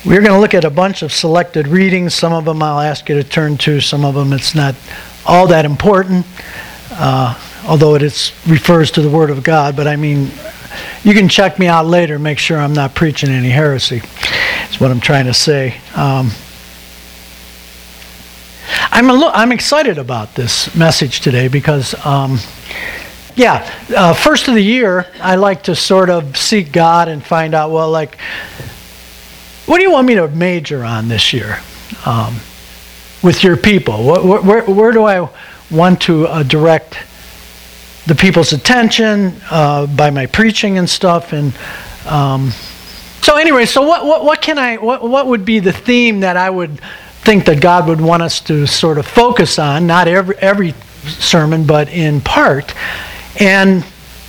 We're going to look at a bunch of selected readings. Some of them I'll ask you to turn to. Some of them it's not all that important, although it refers to the Word of God. But I mean, you can check me out later, make sure I'm not preaching any heresy. That's what I'm trying to say. I'm excited about this message today because, first of the year, I like to sort of seek God and find out, well, like, what do you want me to major on this year with your people? Where do I want to direct the people's attention by my preaching and stuff? And so what would be the theme that I would think that God would want us to sort of focus on? Not every sermon, but in part. And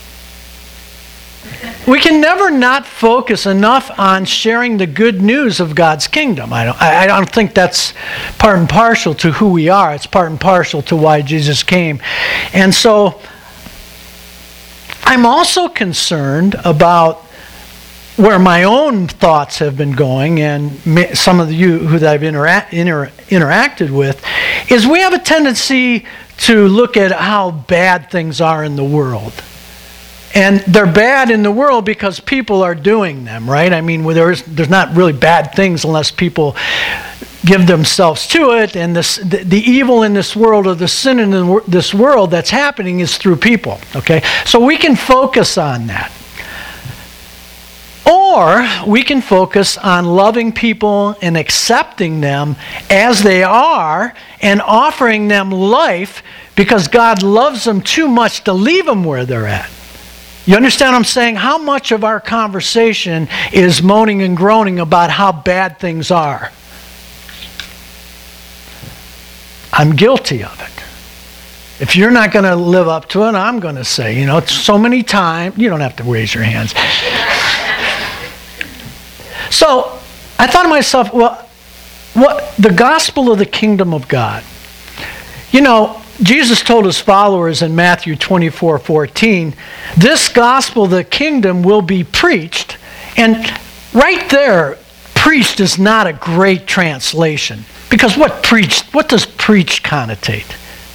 we can never not focus enough on sharing the good news of God's kingdom. I don't think that's part and parcel to who we are. It's part and parcel to why Jesus came. And so I'm also concerned about where my own thoughts have been going, and some of you who I've interacted with, is we have a tendency to look at how bad things are in the world. And they're bad in the world because people are doing them, right? I mean, there's not really bad things unless people give themselves to it. And the evil in this world, or the sin in this world that's happening, is through people, okay? So we can focus on that. Or we can focus on loving people and accepting them as they are and offering them life because God loves them too much to leave them where they're at. You understand what I'm saying? How much of our conversation is moaning and groaning about how bad things are? I'm guilty of it. If you're not going to live up to it, I'm going to say, so many times, you don't have to raise your hands. So I thought to myself, what the gospel of the kingdom of God. Jesus told his followers in Matthew 24:14, this gospel of the kingdom will be preached. And right there, preached is not a great translation. Because what does preach connotate?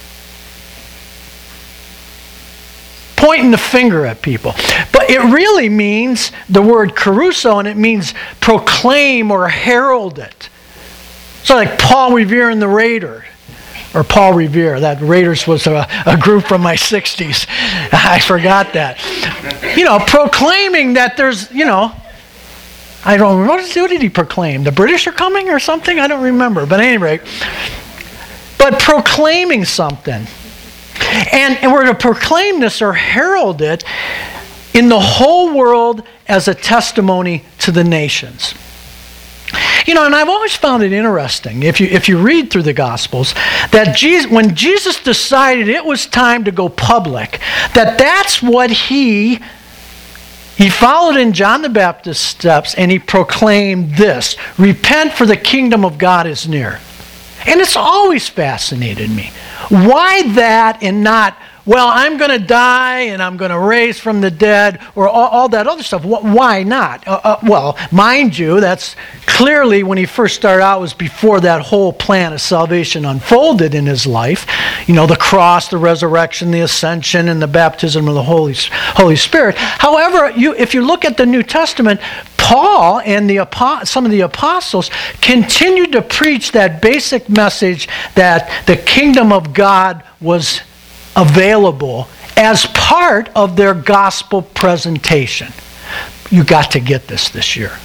Pointing the finger at people. But it really means the word caruso, and it means proclaim or herald it. So like Paul Revere and the Raiders. Or Paul Revere. That Raiders was a group from my 60s. I forgot that. Proclaiming that there's, I don't remember. What did he proclaim? The British are coming or something? I don't remember. But at any rate. But proclaiming something. And we're to proclaim this or herald it in the whole world as a testimony to the nations. And I've always found it interesting, if you read through the Gospels, that when Jesus decided it was time to go public, that's what he followed in John the Baptist's steps, and he proclaimed this: repent, for the kingdom of God is near. And it's always fascinated me. Why that and not, well, I'm going to die and I'm going to raise from the dead, or all that other stuff? Why not? Well, mind you, that's clearly when he first started out was before that whole plan of salvation unfolded in his life. The cross, the resurrection, the ascension, and the baptism of the Holy Spirit. However, if you look at the New Testament, Paul and some of the apostles continued to preach that basic message that the kingdom of God was available as part of their gospel presentation. You got to get this year.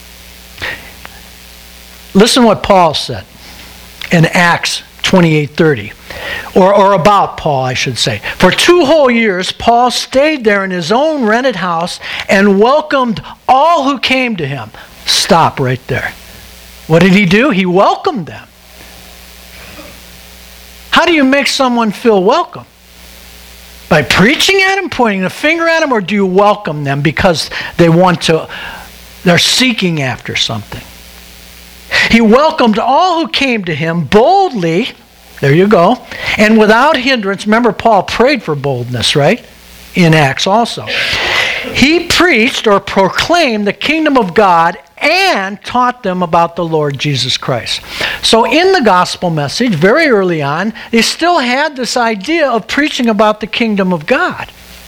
Listen what Paul said in Acts 28:30. Or about Paul, I should say. For 2 whole years, Paul stayed there in his own rented house and welcomed all who came to him. Stop right there. What did he do? He welcomed them. How do you make someone feel welcome? By preaching at them, pointing the finger at them, or do you welcome them because they're seeking after something? He welcomed all who came to him boldly. There you go. And without hindrance. Remember, Paul prayed for boldness, right? In Acts also. He preached or proclaimed the kingdom of God and taught them about the Lord Jesus Christ. So in the gospel message, very early on, they still had this idea of preaching about the kingdom of God.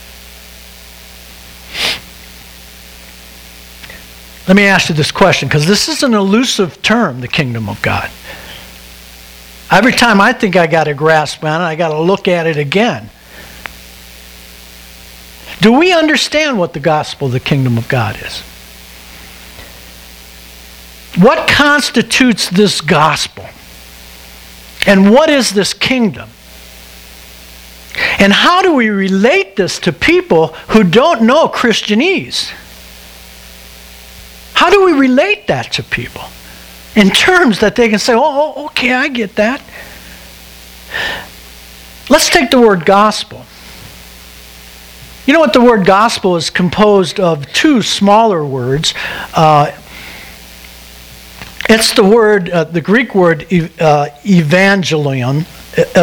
Let me ask you this question, because this is an elusive term, the kingdom of God. Every time I think I got a grasp on it, I got to look at it again. Do we understand what the gospel of the kingdom of God is? What constitutes this gospel? And what is this kingdom? And how do we relate this to people who don't know Christianese? How do we relate that to people in terms that they can say, oh, okay, I get that. Let's take the word gospel. You know what the word gospel is composed of? Two smaller words. It's the word, the Greek word evangelion.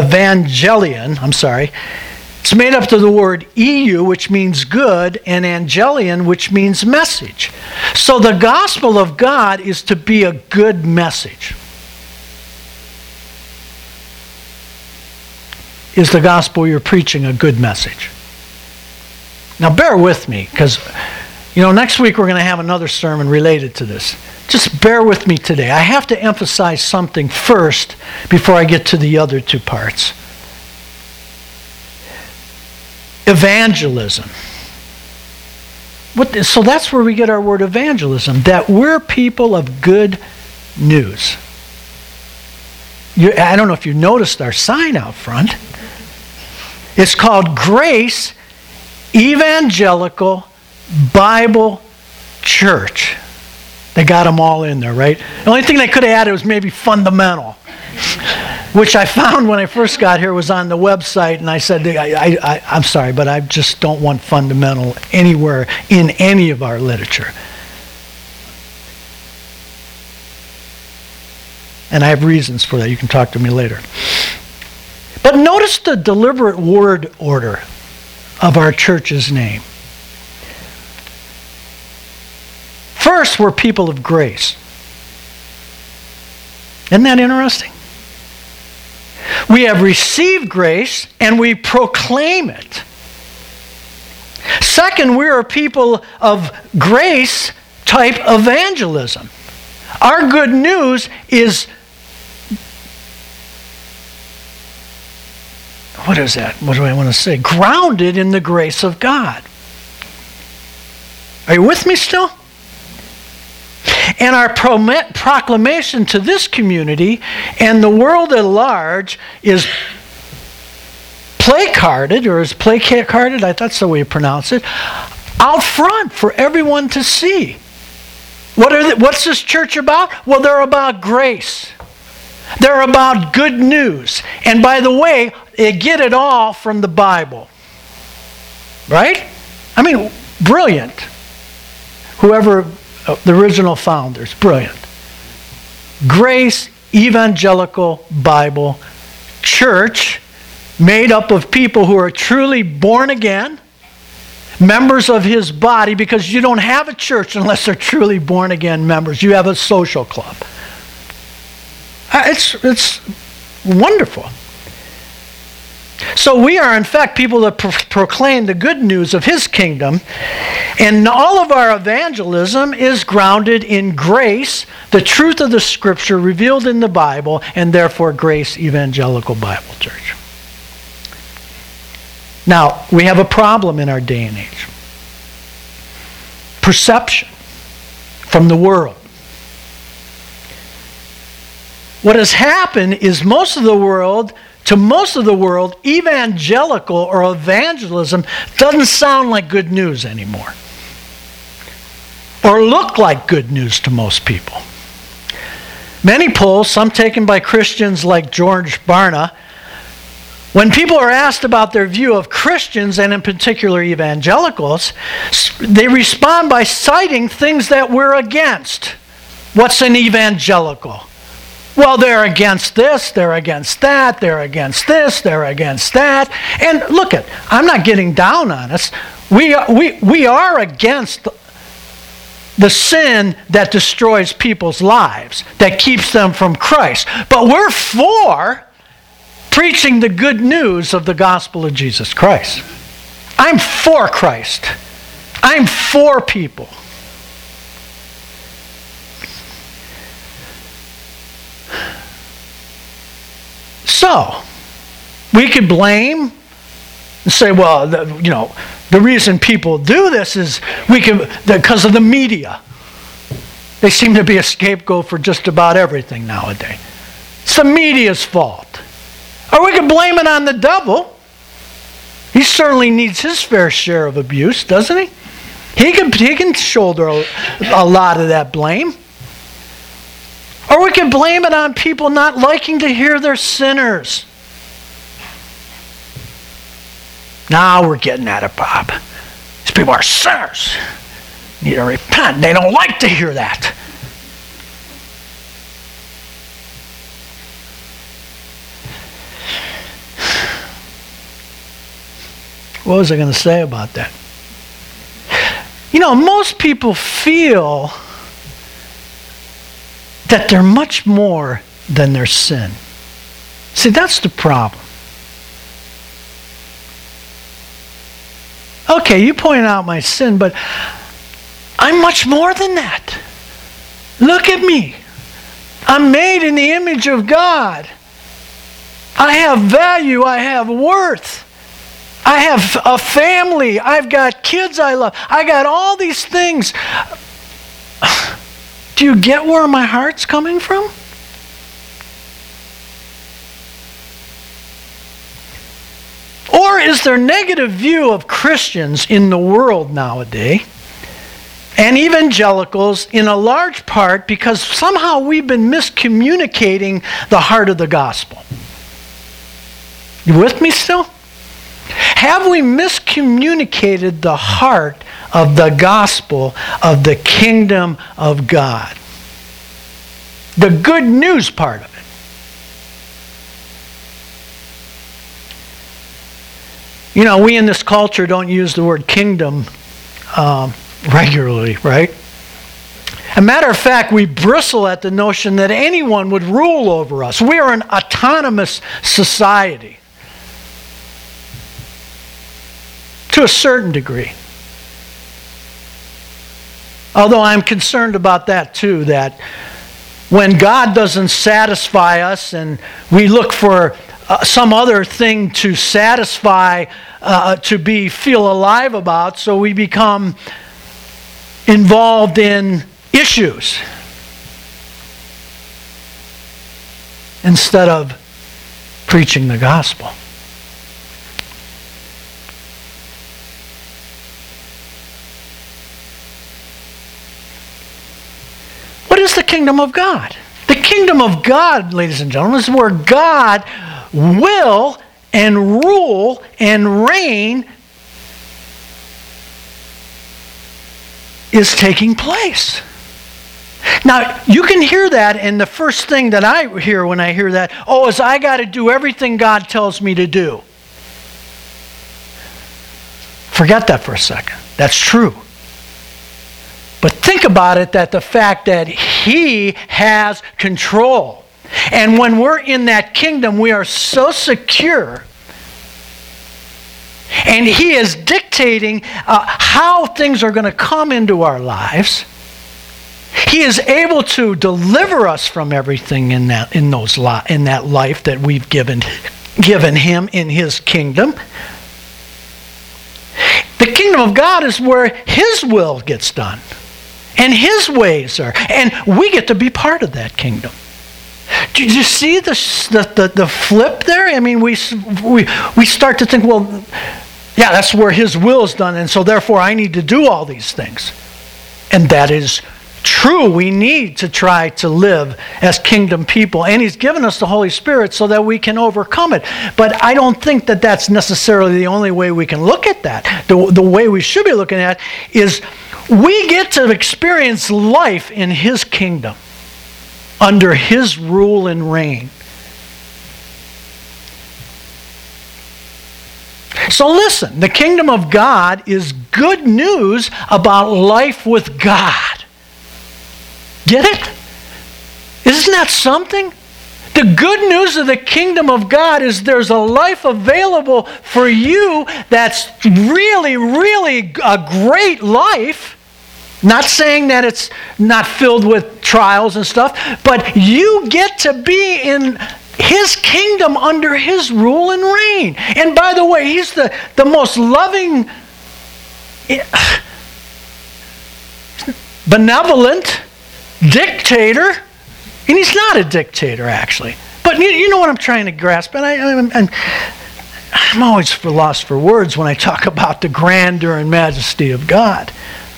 It's made up of the word EU, which means good, and angelion, which means message. So the gospel of God is to be a good message. Is the gospel you're preaching a good message? Now bear with me, because next week we're going to have another sermon related to this. Just bear with me today. I have to emphasize something first before I get to the other two parts. Evangelism. So that's where we get our word evangelism, that we're people of good news. I don't know if you noticed our sign out front. It's called Grace Evangelical Bible Church. They got them all in there, right? The only thing they could have added was maybe fundamental, which I found when I first got here was on the website, and I said, I'm sorry, but I just don't want fundamental anywhere in any of our literature. And I have reasons for that. You can talk to me later. But notice the deliberate word order of our church's name. First, we're people of grace. Isn't that interesting? We have received grace and we proclaim it. Second, we are people of grace type evangelism. Our good news is, what is that? What do I want to say? Grounded in the grace of God. Are you with me still? And our proclamation to this community and the world at large is placarded, I thought that's the way you pronounce it, out front for everyone to see. What's this church about? Well, they're about grace. They're about good news. And by the way, they get it all from the Bible. Right? I mean, brilliant. Whoever, the original founders, brilliant. Grace Evangelical Bible Church, made up of people who are truly born again, members of His body, because you don't have a church unless they're truly born again members. You have a social club. It's wonderful. So we are, in fact, people that proclaim the good news of His kingdom, and all of our evangelism is grounded in grace, the truth of the Scripture revealed in the Bible, and therefore Grace Evangelical Bible Church. Now, we have a problem in our day and age. Perception from the world. What has happened is most of the world, evangelical or evangelism doesn't sound like good news anymore. Or look like good news to most people. Many polls, some taken by Christians like George Barna, when people are asked about their view of Christians, and in particular evangelicals, they respond by citing things that we're against. What's an evangelical? Well, they're against this, they're against that, they're against this, they're against that. And look it, I'm not getting down on us. We are against the sin that destroys people's lives, that keeps them from Christ. But we're for preaching the good news of the gospel of Jesus Christ. I'm for Christ. I'm for people. So, we could blame and say, well, the reason people do this is because of the media. They seem to be a scapegoat for just about everything nowadays. It's the media's fault. Or we could blame it on the devil. He certainly needs his fair share of abuse, doesn't he? He can shoulder a lot of that blame. Or we can blame it on people not liking to hear they're sinners. Now we're getting at it, Bob. These people are sinners. Need to repent. They don't like to hear that. What was I going to say about that? Most people feel that they're much more than their sin. See, that's the problem. Okay, you point out my sin, but I'm much more than that. Look at me. I'm made in the image of God. I have value. I have worth. I have a family. I've got kids I love. I got all these things. Do you get where my heart's coming from? Or is there negative view of Christians in the world nowadays and evangelicals in a large part because somehow we've been miscommunicating the heart of the gospel? You with me still? Have we miscommunicated the heart of the gospel of the kingdom of God? The good news part of it. We in this culture don't use the word kingdom regularly, right? As a matter of fact, we bristle at the notion that anyone would rule over us. We are an autonomous society. To a certain degree. Although I'm concerned about that too, that when God doesn't satisfy us and we look for some other thing to satisfy, to feel alive about, so we become involved in issues instead of preaching the gospel. What is the kingdom of God? The kingdom of God, ladies and gentlemen, is where God will and rule and reign is taking place. Now, you can hear that, and the first thing that I hear when I hear that, is I got to do everything God tells me to do. Forget that for a second. That's true. But think about it, that the fact that He has control. And when we're in that kingdom, we are so secure. And He is dictating how things are going to come into our lives. He is able to deliver us from everything in that life that we've given Him in His kingdom. The kingdom of God is where His will gets done. And His ways are. And we get to be part of that kingdom. Do you see the flip there? I mean, we start to think, well, yeah, that's where His will is done, and so therefore I need to do all these things. And that is true. We need to try to live as kingdom people. And He's given us the Holy Spirit so that we can overcome it. But I don't think that that's necessarily the only way we can look at that. The way we should be looking at it is we get to experience life in His kingdom, under His rule and reign. So listen, the kingdom of God is good news about life with God. Get it? Isn't that something? The good news of the kingdom of God is there's a life available for you that's really, really a great life. Not saying that it's not filled with trials and stuff, but you get to be in His kingdom under His rule and reign. And by the way, He's the most loving, benevolent dictator. And He's not a dictator, actually. But you know what I'm trying to grasp. And I'm always lost for words when I talk about the grandeur and majesty of God.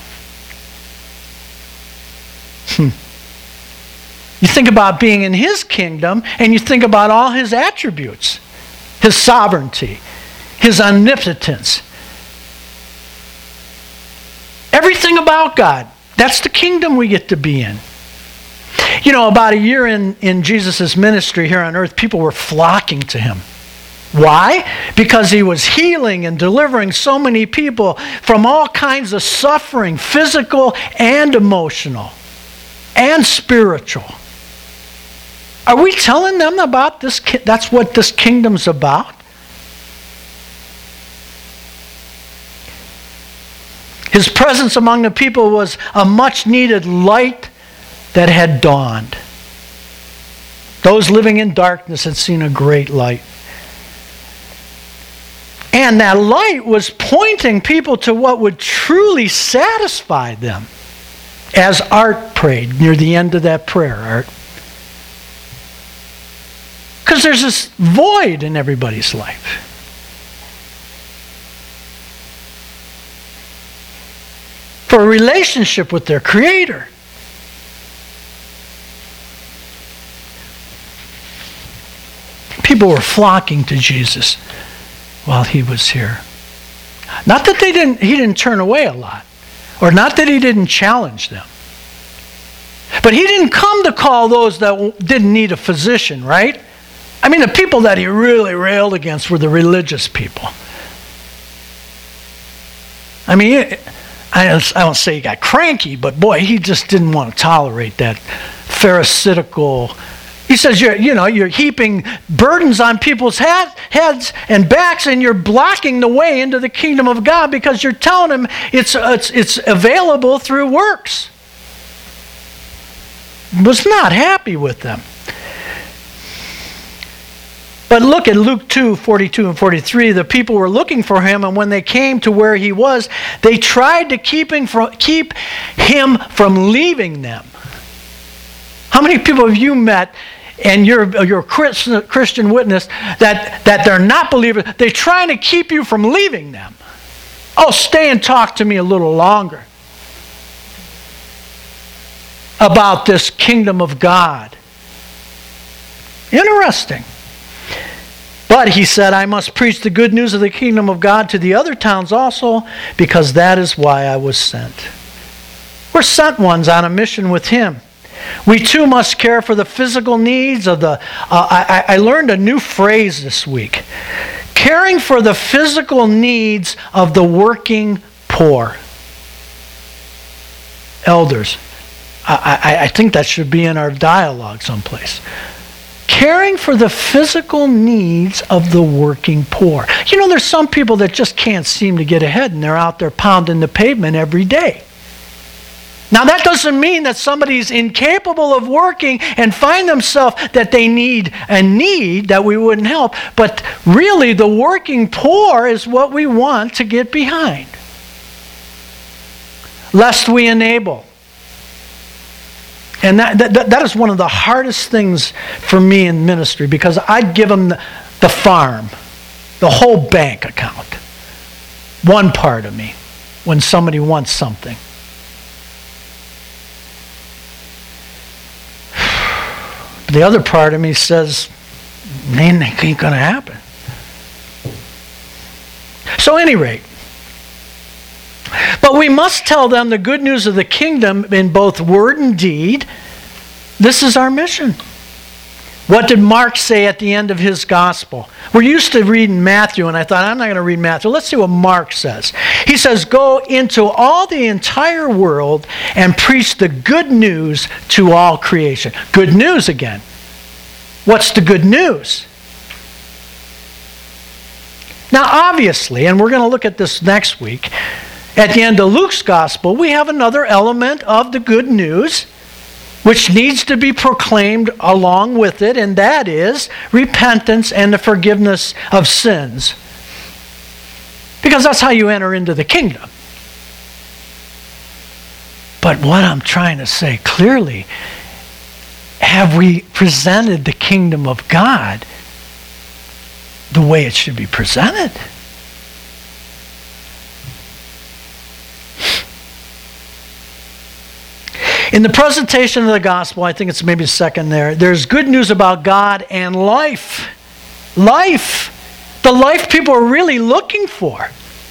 You think about being in His kingdom, and you think about all His attributes. His sovereignty, His omnipotence. Everything about God. That's the kingdom we get to be in. You know, about a year in Jesus' ministry here on earth, people were flocking to Him. Why? Because He was healing and delivering so many people from all kinds of suffering, physical and emotional, and spiritual. Are we telling them about this? That's what this kingdom's about? His presence among the people was a much needed light that had dawned. Those living in darkness had seen a great light. And that light was pointing people to what would truly satisfy them. As Art prayed near the end of that prayer, Art. Because there's this void in everybody's life. For a relationship with their Creator. People were flocking to Jesus while He was here. Not that He didn't turn away a lot, or not that He didn't challenge them. But He didn't come to call those that didn't need a physician, right? I mean, the people that He really railed against were the religious people. I mean, I don't say He got cranky, but boy, He just didn't want to tolerate that pharisaical. He says, you're heaping burdens on people's heads and backs, and you're blocking the way into the kingdom of God because you're telling them it's available through works. Was not happy with them. But look at Luke 2, 42 and 43. The people were looking for Him, and when they came to where He was, they tried to keep Him from leaving them. How many people have you met, and you're a Christian witness, that they're not believers? They're trying to keep you from leaving them. Oh, stay and talk to me a little longer about this kingdom of God. Interesting. But He said, I must preach the good news of the kingdom of God to the other towns also, because that is why I was sent. We're sent ones on a mission with Him. We too must care for the physical needs of the... I learned a new phrase this week. Caring for the physical needs of the working poor. Elders. I think that should be in our dialogue someplace. Caring for the physical needs of the working poor. You know, there's some people that just can't seem to get ahead, and they're out there pounding the pavement every day. Now, that doesn't mean that somebody's incapable of working and find themselves that they need a need that we wouldn't help. But really, the working poor is what we want to get behind. Lest we enable. And that is one of the hardest things for me in ministry, because I'd give them the farm, the whole bank account, one part of me, when somebody wants something. The other part of me says, man, that ain't going to happen. So at any rate, but we must tell them the good news of the kingdom in both word and deed. This is our mission. What did Mark say at the end of his gospel? We're used to reading Matthew, and I thought, I'm not going to read Matthew. Let's see what Mark says. He says, go into all the entire world and preach the good news to all creation. Good news again. What's the good news? Now, obviously, and we're going to look at this next week, at the end of Luke's gospel, we have another element of the good news which needs to be proclaimed along with it, and that is repentance and the forgiveness of sins. Because that's how you enter into the kingdom. But what I'm trying to say clearly, have we presented the kingdom of God the way it should be presented? In the presentation of the gospel, I think it's maybe second there, there's good news about God and life. Life. The life people are really looking for.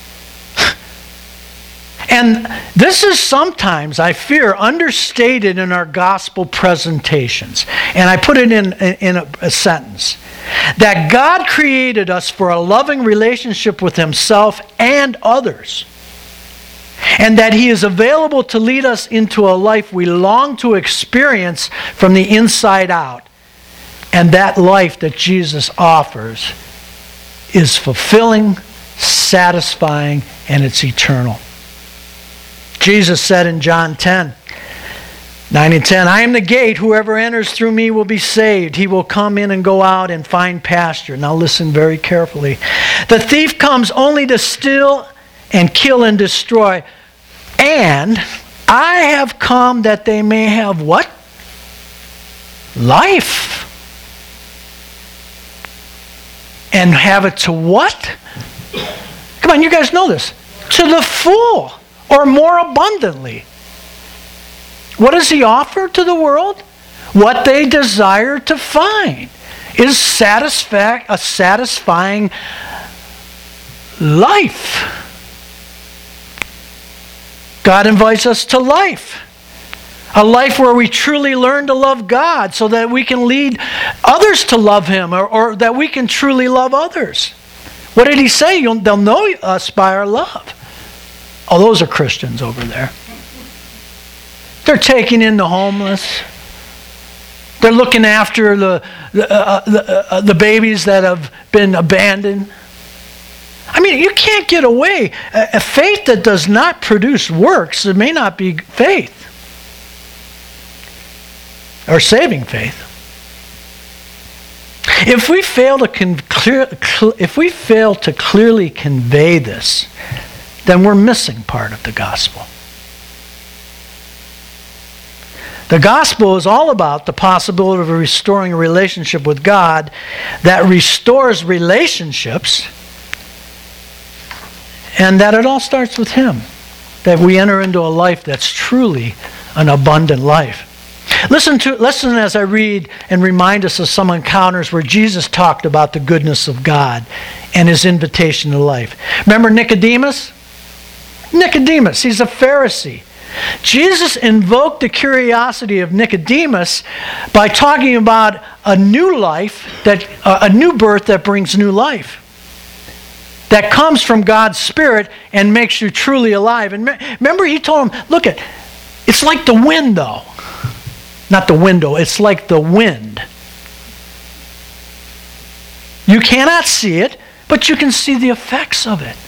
And this is sometimes, I fear, understated in our gospel presentations. And I put it in a sentence. That God created us for a loving relationship with Himself and others. And that He is available to lead us into a life we long to experience from the inside out. And that life that Jesus offers is fulfilling, satisfying, and it's eternal. Jesus said in John 10, 9 and 10, I am the gate. Whoever enters through me will be saved. He will come in and go out and find pasture. Now listen very carefully. The thief comes only to steal and kill and destroy. And I have come that they may have what? Life. And have it to what? Come on, you guys know this. To the full, or more abundantly. What does He offer to the world? What they desire to find is a satisfying life. God invites us to life. A life where we truly learn to love God so that we can lead others to love Him, or that we can truly love others. What did He say? They'll know us by our love. Oh, those are Christians over there. They're taking in the homeless. They're looking after the babies that have been abandoned. I mean, you can't get away. A faith that does not produce works, it may not be faith. Or saving faith. If we fail to clearly convey this, then we're missing part of the gospel. The gospel is all about the possibility of restoring a relationship with God that restores relationships, and that it all starts with Him. That we enter into a life that's truly an abundant life. Listen as I read and remind us of some encounters where Jesus talked about the goodness of God and His invitation to life. Remember Nicodemus? Nicodemus, he's a Pharisee. Jesus invoked the curiosity of Nicodemus by talking about a new life, a new birth that brings new life. That comes from God's Spirit and makes you truly alive. And remember, He told him, look, it's like the wind though. Not the window, it's like the wind. You cannot see it, but you can see the effects of it.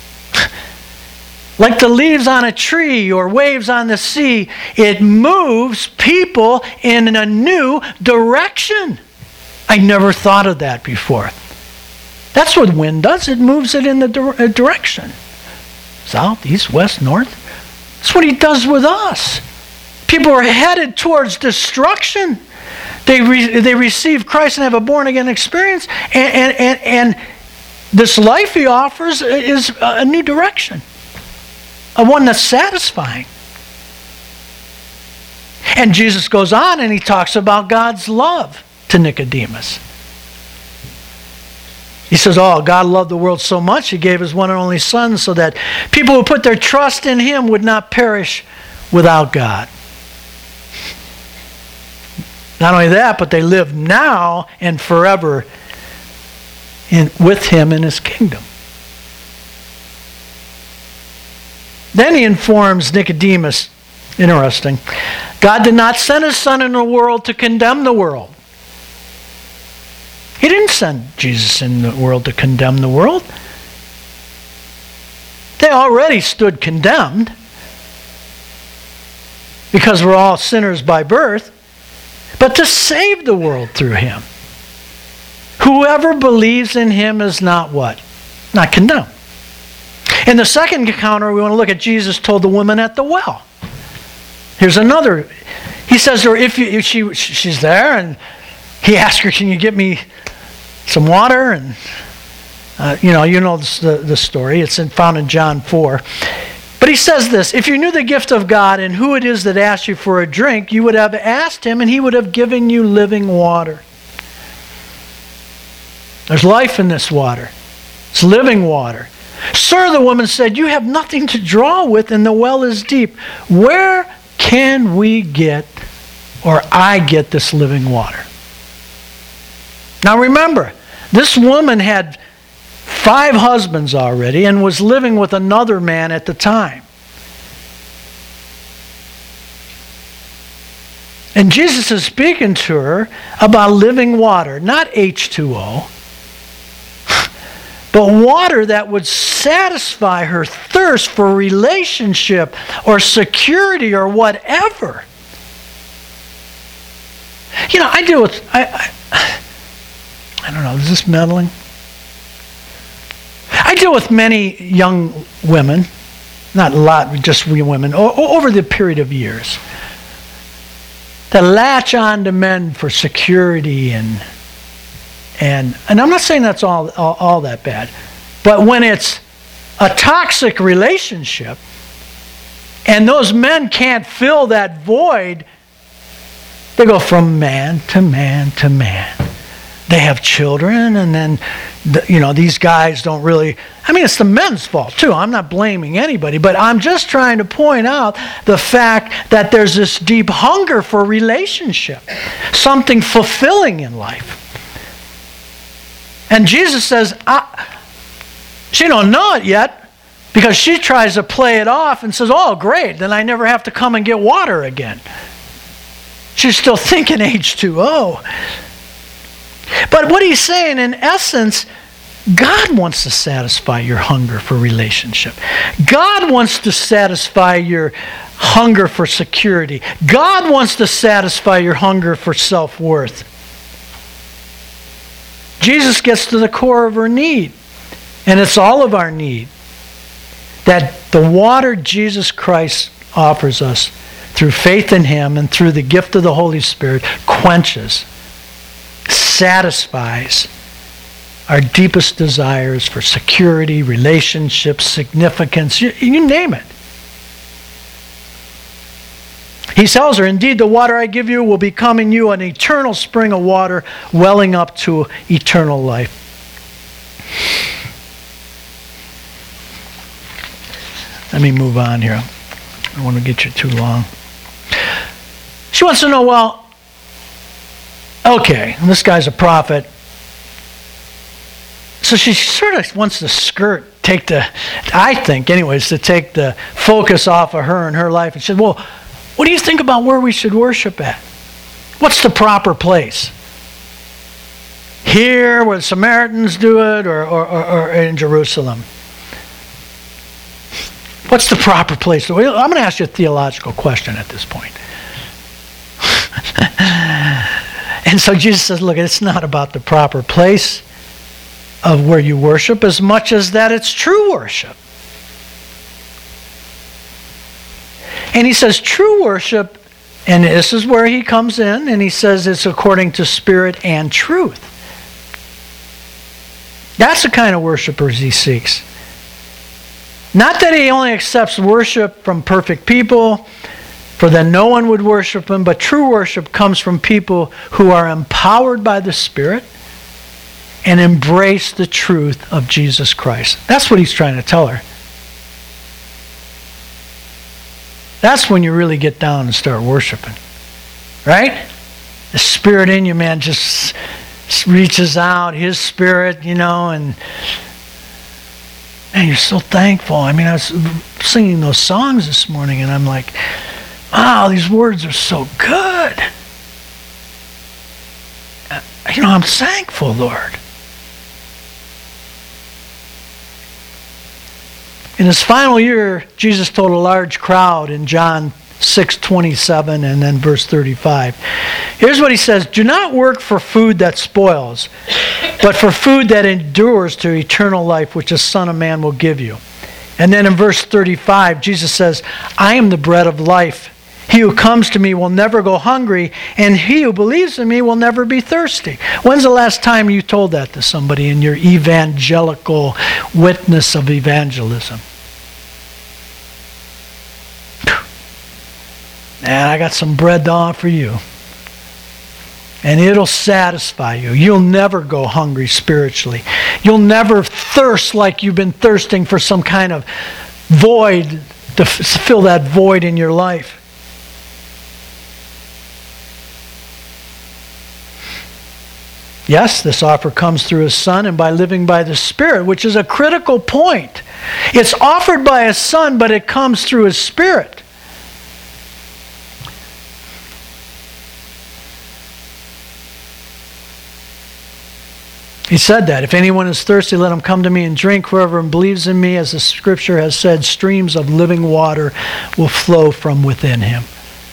Like the leaves on a tree or waves on the sea, it moves people in a new direction. I never thought of that before. That's what wind does. It moves it in the direction. South, east, west, north. That's what He does with us. People are headed towards destruction. They receive Christ and have a born-again experience. And this life He offers is a new direction. A one that's satisfying. And Jesus goes on and He talks about God's love to Nicodemus. He says, God loved the world so much, He gave His one and only Son so that people who put their trust in Him would not perish without God. Not only that, but they live now and forever with him in his kingdom. Then he informs Nicodemus, interesting, God did not send his Son into the world to condemn the world. He didn't send Jesus in the world to condemn the world. They already stood condemned because we're all sinners by birth, but to save the world through him. Whoever believes in him is not what? Not condemned. In the second encounter, we want to look at Jesus told the woman at the well. Here's another. He says to her, she's there, and he asks her, can you get me some water? And you know the story. It's found in John 4. But he says this, if you knew the gift of God and who it is that asked you for a drink, you would have asked him and he would have given you living water. There's life in this water. It's living water. Sir, the woman said, you have nothing to draw with and the well is deep. Where can we get, or I get, this living water? Now remember, this woman had 5 husbands already and was living with another man at the time. And Jesus is speaking to her about living water, not H2O, but water that would satisfy her thirst for relationship or security or whatever. You know, I deal with, I don't know, is this meddling? I deal with many young women, not a lot, just we women, over the period of years, that latch on to men for security and I'm not saying that's all that bad, but when it's a toxic relationship and those men can't fill that void, they go from man to man to man. They have children, and then, these guys don't really, it's the men's fault too. I'm not blaming anybody, but I'm just trying to point out the fact that there's this deep hunger for relationship, something fulfilling in life. And Jesus says, she don't know it yet, because she tries to play it off and says, oh, great, then I never have to come and get water again. She's still thinking H2O. But what he's saying, in essence, God wants to satisfy your hunger for relationship. God wants to satisfy your hunger for security. God wants to satisfy your hunger for self-worth. Jesus gets to the core of her need, and it's all of our need, that the water Jesus Christ offers us through faith in him and through the gift of the Holy Spirit quenches, satisfies our deepest desires for security, relationships, significance, you name it. He tells her, indeed, the water I give you will become in you an eternal spring of water welling up to eternal life. Let me move on here. I don't want to get you too long. She wants to know, well, okay, this guy's a prophet. So she sort of wants to take the focus off of her and her life. And she said, well, what do you think about where we should worship at? What's the proper place? Here, where the Samaritans do it, or in Jerusalem? What's the proper place? I'm going to ask you a theological question at this point. And so Jesus says, look, it's not about the proper place of where you worship as much as that it's true worship. And he says true worship, and this is where he comes in, and he says it's according to spirit and truth. That's the kind of worshipers he seeks. Not that he only accepts worship from perfect people, for then no one would worship him, but true worship comes from people who are empowered by the Spirit and embrace the truth of Jesus Christ. That's what he's trying to tell her. That's when you really get down and start worshiping. Right? the Spirit in you, man, just reaches out, His Spirit, and man, you're so thankful. I mean, I was singing those songs this morning, and I'm like, wow, these words are so good. I'm thankful, Lord. In His final year, Jesus told a large crowd in John 6:27 and then verse 35. Here's what He says: do not work for food that spoils, but for food that endures to eternal life, which the Son of Man will give you. And then in verse 35, Jesus says, I am the bread of life. He who comes to me will never go hungry, and he who believes in me will never be thirsty. When's the last time you told that to somebody in your evangelical witness of evangelism? Man, I got some bread to offer you. And it'll satisfy you. You'll never go hungry spiritually. You'll never thirst like you've been thirsting for some kind of void, to fill that void in your life. Yes, this offer comes through His Son and by living by the Spirit, which is a critical point. It's offered by His Son, but it comes through His Spirit. He said that. If anyone is thirsty, let him come to me and drink. Whoever believes in me, as the Scripture has said, streams of living water will flow from within him.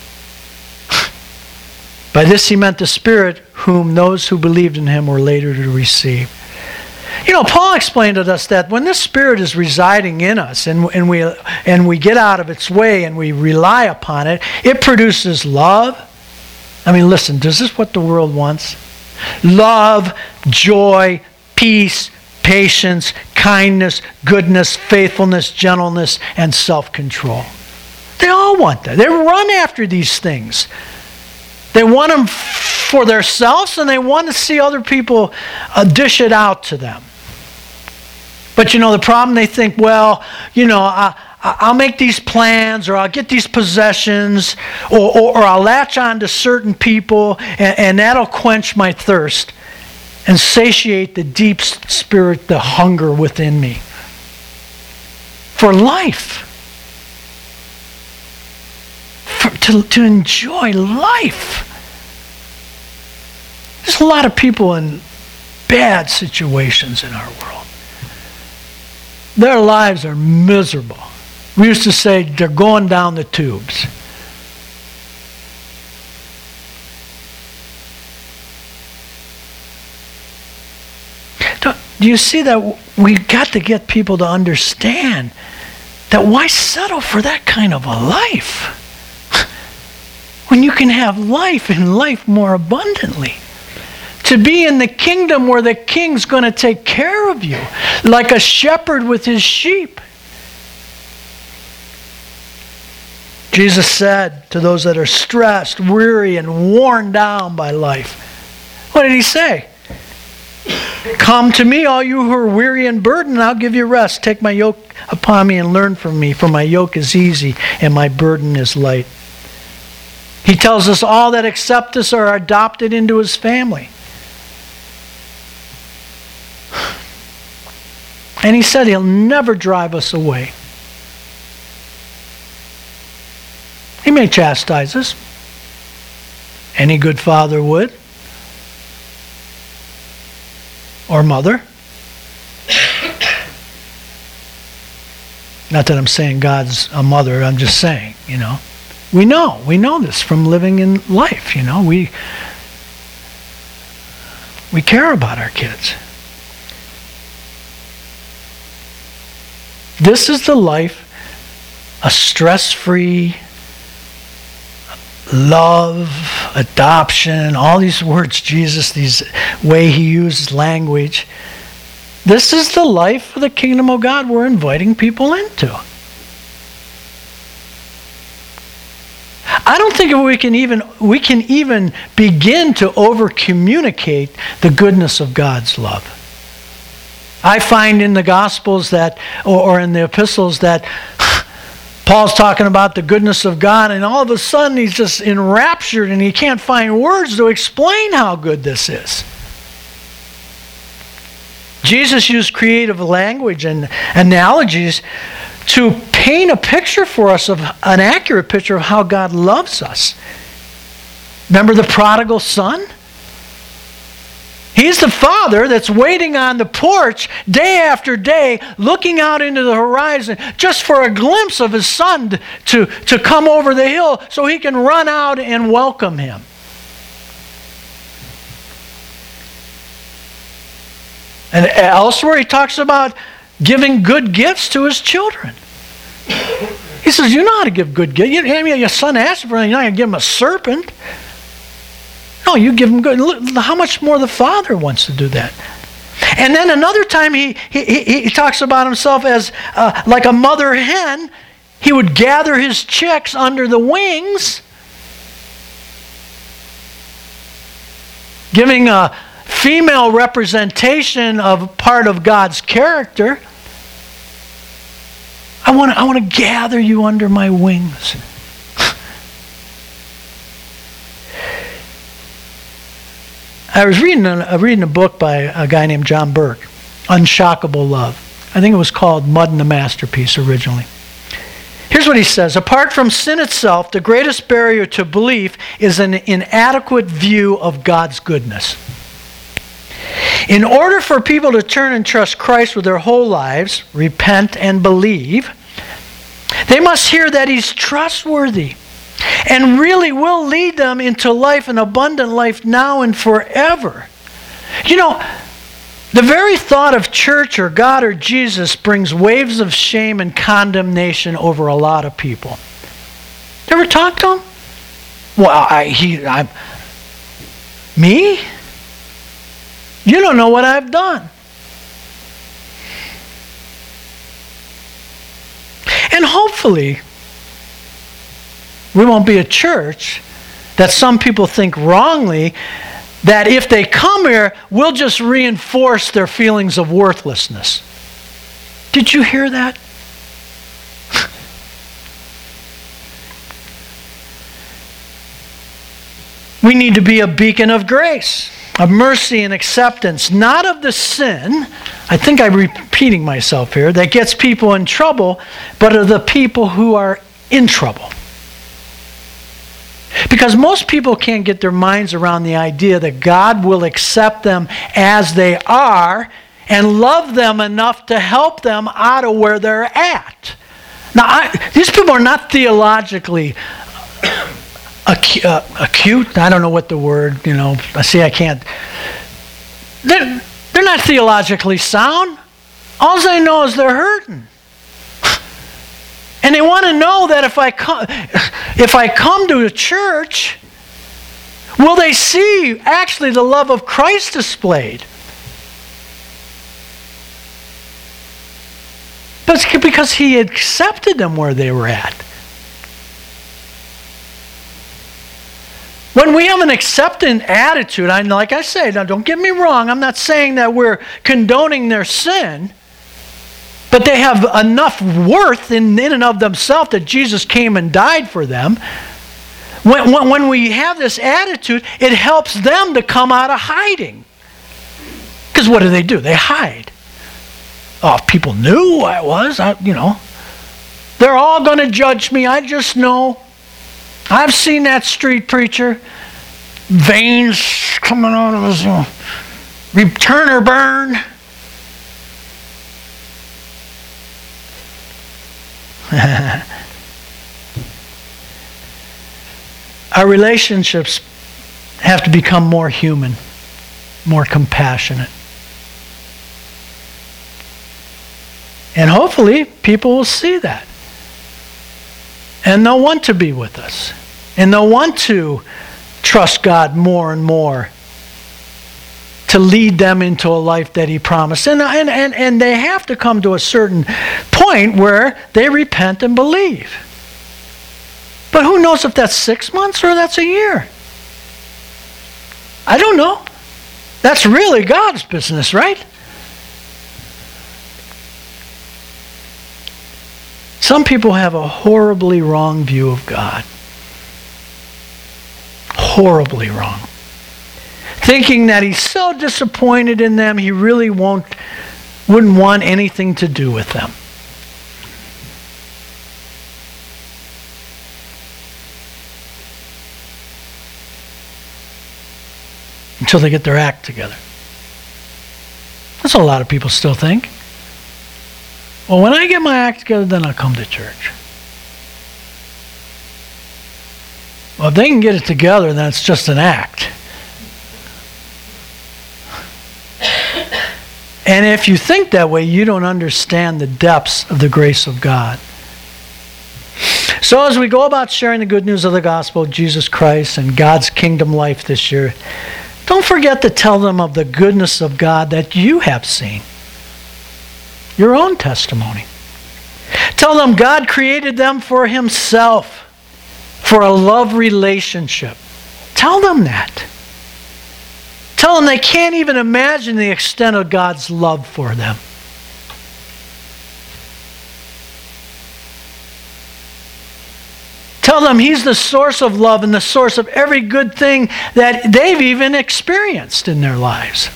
By this He meant the Spirit, whom those who believed in Him were later to receive. Paul explained to us that when this Spirit is residing in us and we get out of its way and we rely upon it, it produces love. I mean, listen, is this what the world wants? Love, joy, peace, patience, kindness, goodness, faithfulness, gentleness, and self-control. They all want that. They run after these things. They want them for themselves, and they want to see other people dish it out to them. But the problem, they think, well, I'll make these plans, or I'll get these possessions, or I'll latch on to certain people, and that'll quench my thirst and satiate the deep spirit, the hunger within me for life. To enjoy life. There's a lot of people in bad situations in our world. Their lives are miserable. We used to say they're going down the tubes. Do you see that we've got to get people to understand that why settle for that kind of a life? When you can have life and life more abundantly. To be in the kingdom where the king's going to take care of you, like a shepherd with his sheep. Jesus said to those that are stressed, weary, and worn down by life, what did He say? Come to me, all you who are weary and burdened, and I'll give you rest. Take my yoke upon me and learn from me, for my yoke is easy and my burden is light. He tells us all that accept us are adopted into His family. And He said He'll never drive us away. He may chastise us. Any good father would. Or mother. Not that I'm saying God's a mother, I'm just saying, We know this from living in life, We care about our kids. This is the life, a stress-free, love, adoption, all these words, Jesus, these way He uses language. This is the life of the kingdom of God we're inviting people into. I don't think we can even begin to over-communicate the goodness of God's love. I find in the Gospels that, or in the epistles, that Paul's talking about the goodness of God, and all of a sudden he's just enraptured and he can't find words to explain how good this is. Jesus used creative language and analogies to paint a picture for us, of an accurate picture of how God loves us. Remember the prodigal son? He's the father that's waiting on the porch day after day, looking out into the horizon just for a glimpse of his son to come over the hill so he can run out and welcome him. And elsewhere he talks about giving good gifts to his children. He says, you know how to give good gifts. Your son asks for it, you're not going to give him a serpent. No, you give him good. Look, how much more the Father wants to do that. And then another time he talks about himself as like a mother hen. He would gather his chicks under the wings, giving a female representation of part of God's character. I want to gather you under my wings. I was reading a book by a guy named John Burke, Unshockable Love. I think it was called Mud in the Masterpiece originally. Here's what he says. Apart from sin itself, the greatest barrier to belief is an inadequate view of God's goodness. In order for people to turn and trust Christ with their whole lives, repent and believe, they must hear that He's trustworthy and really will lead them into life, an abundant life now and forever. You know, the very thought of church or God or Jesus brings waves of shame and condemnation over a lot of people. You ever talk to him? Well, me? You don't know what I've done. And hopefully, we won't be a church that some people think wrongly that if they come here, we'll just reinforce their feelings of worthlessness. Did you hear that? We need to be a beacon of grace, of mercy and acceptance, not of the sin, I think I'm repeating myself here, that gets people in trouble, but of the people who are in trouble. Because most people can't get their minds around the idea that God will accept them as they are and love them enough to help them out of where they're at. Now, these people are not theologically acute. I don't know what the word, I can't. They're not theologically sound. All they know is they're hurting. And they want to know that if I come to a church, will they see actually the love of Christ displayed? But it's because He accepted them where they were at. When we have an accepting attitude, like I say, now don't get me wrong, I'm not saying that we're condoning their sin, but they have enough worth in and of themselves that Jesus came and died for them. When we have this attitude, it helps them to come out of hiding. Because what do? They hide. Oh, if people knew who I was, they're all going to judge me. I just know. I've seen that street preacher. Veins coming out of his turn or burn. Our relationships have to become more human, more compassionate. And hopefully people will see that. And they'll want to be with us. And they'll want to trust God more and more to lead them into a life that He promised. And they have to come to a certain point where they repent and believe. But who knows if that's 6 months or that's a year? I don't know. That's really God's business, right? Some people have a horribly wrong view of God. Horribly wrong. Thinking that he's so disappointed in them, he really wouldn't want anything to do with them. Until they get their act together. That's what a lot of people still think. Well, when I get my act together, then I'll come to church. Well, if they can get it together, then it's just an act. And if you think that way, you don't understand the depths of the grace of God. So as we go about sharing the good news of the gospel of Jesus Christ and God's kingdom life this year, don't forget to tell them of the goodness of God that you have seen. Your own testimony. Tell them God created them for himself, for a love relationship. Tell them that. Tell them they can't even imagine the extent of God's love for them. Tell them he's the source of love and the source of every good thing that they've even experienced in their lives.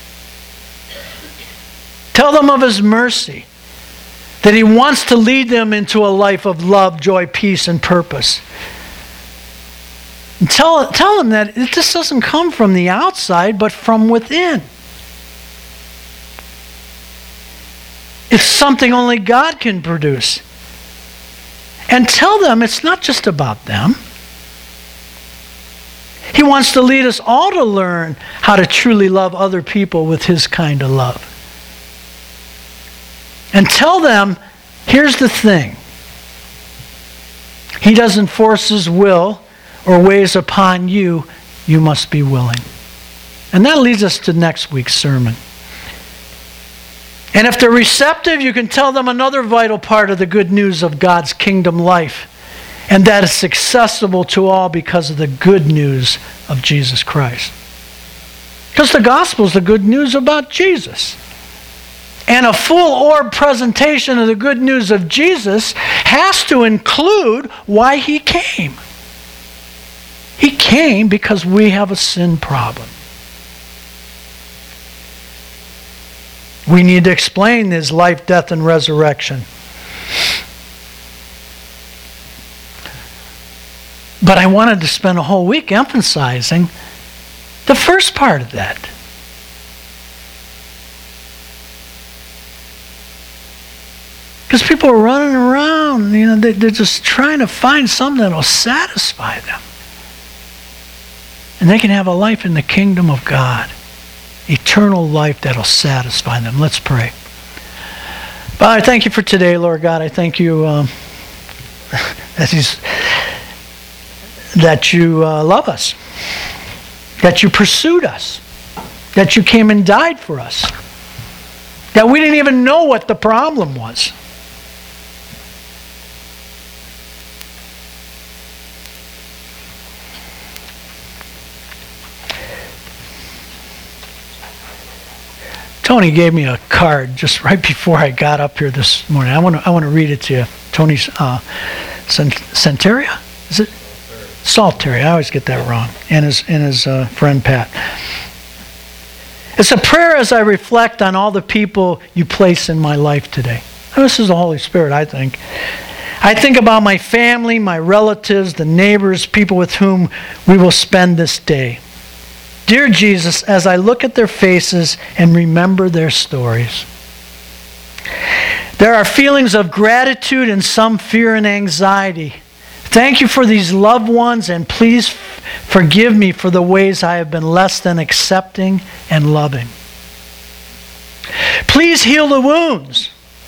Tell them of his mercy, that he wants to lead them into a life of love, joy, peace, and purpose. And tell them that this doesn't come from the outside, but from within. It's something only God can produce. And tell them it's not just about them. He wants to lead us all to learn how to truly love other people with his kind of love. And tell them, here's the thing. He doesn't force his will or ways upon you. You must be willing. And that leads us to next week's sermon. And if they're receptive, you can tell them another vital part of the good news of God's kingdom life. And that is accessible to all because of the good news of Jesus Christ. Because the gospel is the good news about Jesus. And a full orb presentation of the good news of Jesus has to include why he came. He came because we have a sin problem. We need to explain his life, death, and resurrection. But I wanted to spend a whole week emphasizing the first part of that. Because people are running around, they're just trying to find something that will satisfy them. And they can have a life in the kingdom of God. Eternal life that will satisfy them. Let's pray. Father, I thank you for today, Lord God. I thank you that you love us. That you pursued us. That you came and died for us. That we didn't even know what the problem was. Tony gave me a card just right before I got up here this morning. I want to read it to you. Tony's Santeria? Is it? Salteria. I always get that wrong. And his friend Pat. It's a prayer as I reflect on all the people you place in my life today. And this is the Holy Spirit, I think. I think about my family, my relatives, the neighbors, people with whom we will spend this day. Dear Jesus, as I look at their faces and remember their stories, there are feelings of gratitude and some fear and anxiety. Thank you for these loved ones, and please forgive me for the ways I have been less than accepting and loving. Please heal the wounds,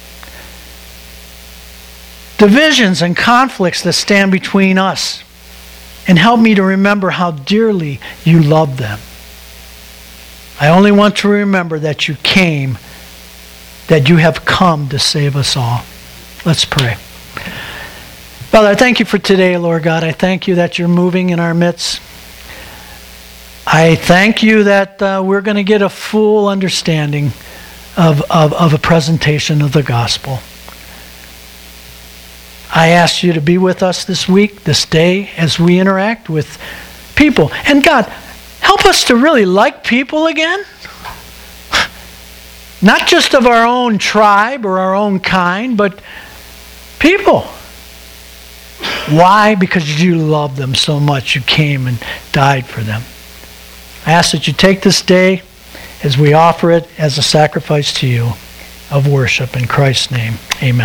divisions, and conflicts that stand between us, and help me to remember how dearly you love them. I only want to remember that you came, that you have come to save us all. Let's pray. Father, I thank you for today, Lord God. I thank you that you're moving in our midst. I thank you that we're going to get a full understanding of a presentation of the gospel. I ask you to be with us this week, this day, as we interact with people. And God, help us to really like people again. Not just of our own tribe or our own kind, but people. Why? Because you love them so much. You came and died for them. I ask that you take this day as we offer it as a sacrifice to you of worship. In Christ's name, amen.